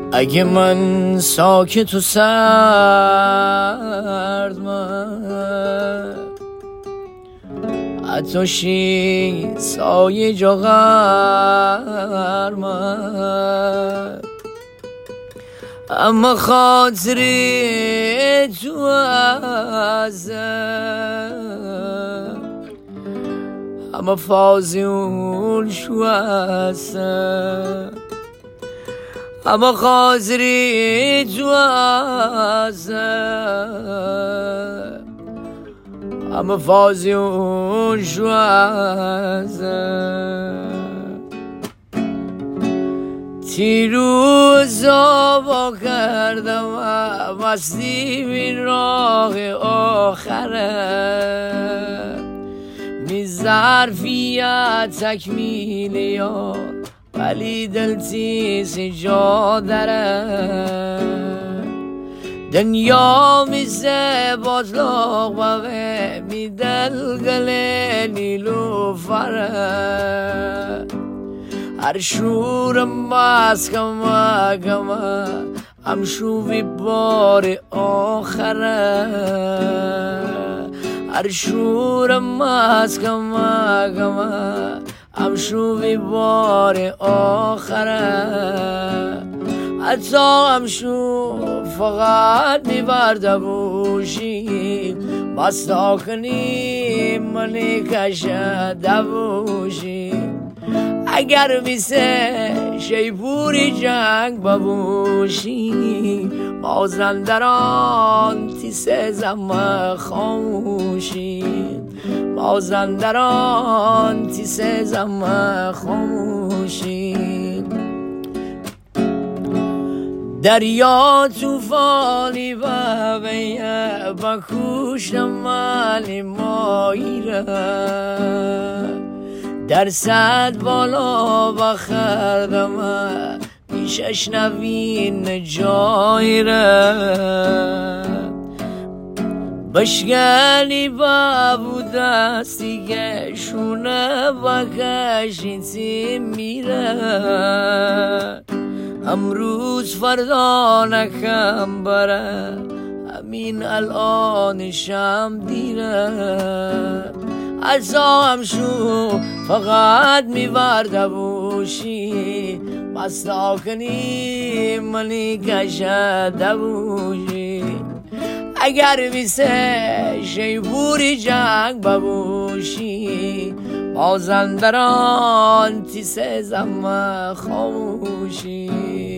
اگه من ساکت و سردم عطاشی سایه جا غرمم اما خاطری تو ازم اما فازیون شو هستم اما خاطری تو ازم اما فازیون شو ازم تیروزا با کردم مستی بی راه آخره می ظرفیت تکمیل یار ولی دل تیز جا داره دنیا میزه باطلاق بوه می دل گله نیلو فره هر شورم باز کما کما هم شوی بار آخره هر شورم باز کما کما هم شوی بار آخره حتی هم شو فقط میبرده بوشی بستا کنی منی کشده بوشی اگر میسه شیپوری جنگ ببوشی بازن در آن تیسه زم خاموشی بازن در آن تیسه زم خاموشی دریا توفانی و بیه بکوشم مالی مایره در صد بالا بخردم پیشش نوین جایره بشگلی بابو دستی که شونه بکشی میره امروز فردا نکم بره همین الانشم دیره ازا هم شو فقط میورده بوشی بستا کنی منی کشده بوشی اگر میسه شیپوری جنگ ببوشی بازن در آن تیسه زم خاموشی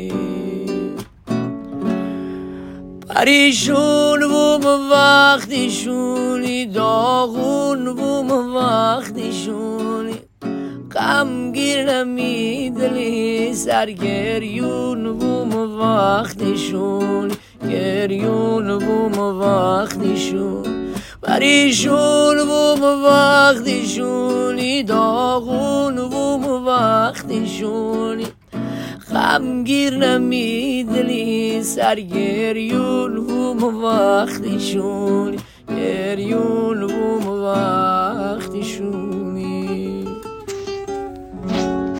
پریشون بوم وقتی شونی داغون بوم وقتی شونی غمگیر نمیدلی سرگریون بوم وقتی شونی گریون بوم وقتی شون پریشون بوم وقتی شونی داغون بوم وقتی شونی غمگیر نمیدلی سرگریون بوم وقتی شونی گریون بوم وقتی شونی